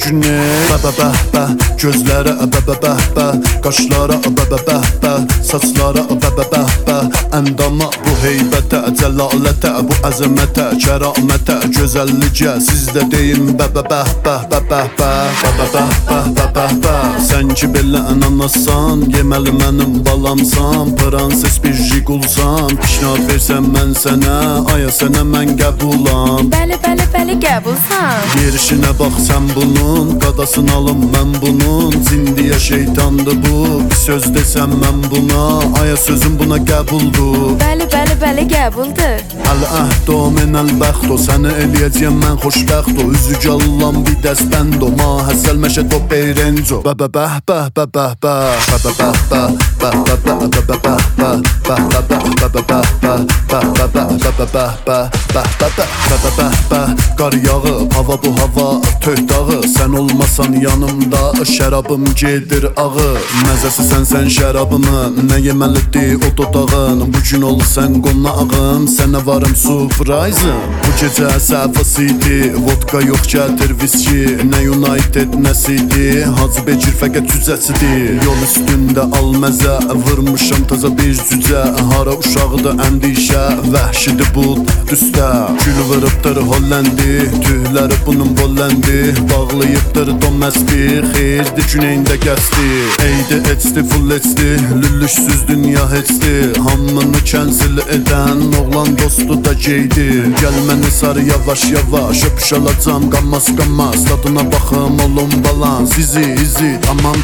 günü. Bə, gözlərə bə, qaşlara bə, saçlara bə, əndama bu heybətə, cəlalətə, bu əzəmətə, kəramətə, gözəllicə sizdə deyin bə. Sən ki belə ananasan, yeməli mənim balamsan, pranses bir jigulsan, pişnad versən mən sənə, aya sənə mən qəbulam. Bəli, qəbulsan. Yerişinə bax sən bunun, qadasını alım mən bunun, zindiyə şeytandı bu, bir söz desəm mən buna, aya sözüm buna qəbuldur. Bəli, qəbuldur. Əl-əhd o, mən əl-bəxt o, səni eləyəcəyəm mən xoşbəxt o, üzü gəllam bir dəstənd o, ma həsəl məşəd o beyrenc o. Qar yağıb, hava bu hava, töh dağı, sən olmasan yanımda, şərabım gedir ağı. Məzəsi sən şərabımın, nə yeməlidir o dodağın, bu gün ol sən qonağım, sənə varım surprise'ım. Bu gecə səhvası idi, vodka yox gətir viski, nə United nə City, Hacı Bekir fəqət cüzəsidir. Yol üstündə al məzə, vurmuşam taza bir cücə, hara uşağıdır əndişə, vəhşidir bu düstə. Gül vırıbdır Hollendi, tühləri bunun bollendi, bağlayıbdır doməsbi, xeyirdi güneyində qəsdi. Eydi etdi, full etdi, lüllüşsüz dünya heçdi, hamını kənsil edən oğlan dostu da geydi. Gəl məni sarı yavaş yavaş, öpüş alacam qamaz, tadına baxım olum balans, izi, tamam.